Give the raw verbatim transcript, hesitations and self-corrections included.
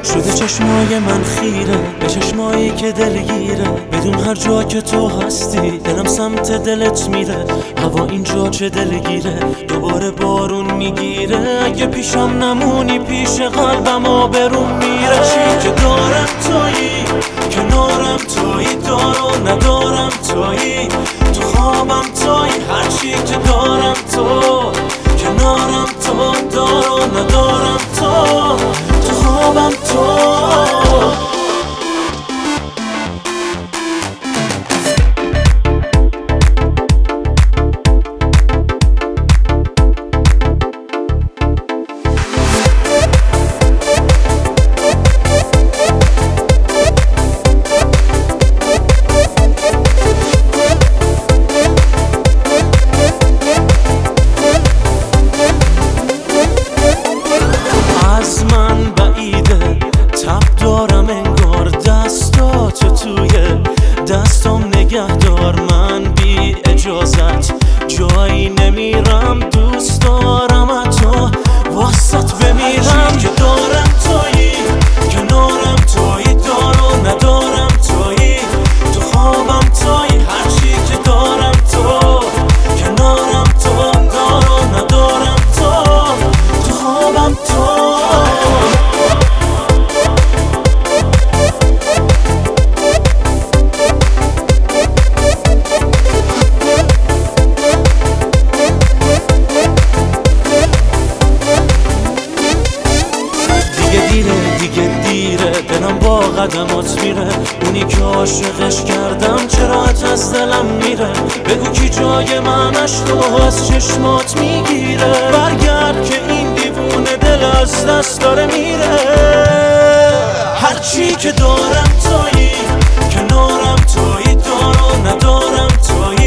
شده چشمای من خیره به چشمایی که دلگیره، بدون هر جا که تو هستی دلم سمت دلت میره. هوا اینجا چه دلگیره، دوباره بارون میگیره. اگه پیشم نمونی پیش قلبم آبروم میره. چی که دارم تویی، کنارم تویی، دارو ندارم تویی، تو خوابم تویی. هرچی که دارم تو، کنارم تو، دارو ندارم تو، تو خوابم تو. از من بعیده تب دارم انگار، دستاتو توی دستم نگه دار. من بی اجازت جایی نمیرم، دوست دارم تو واسط بمیرم. که دارم تویی، کنارم تویی، دارو ندارم تویی، تو خوابم تویی. هرچی که دارم تو، کنارم تو، دارو ندارم تو، تو خوابم تو. دیگه دیره دلم با قدمات میره. اونی که عاشقش کردم چرا از دلم میره؟ بگو کی جای منش رو از چشمات میگیره؟ برگرد که این دیوونه دل از دست داره میره. هرچی که دارم تویی، کنارم تویی، دارو ندارم تویی،